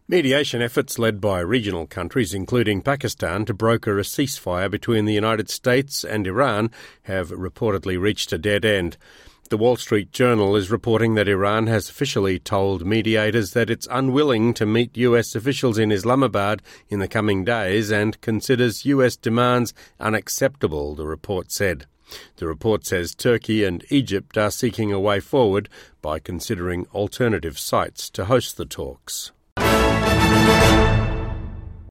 Mediation efforts led by regional countries, including Pakistan, to broker a ceasefire between the United States and Iran have reportedly reached a dead end. The Wall Street Journal is reporting that Iran has officially told mediators that it's unwilling to meet US officials in Islamabad in the coming days and considers US demands unacceptable, the report said. The report says Turkey and Egypt are seeking a way forward by considering alternative sites to host the talks.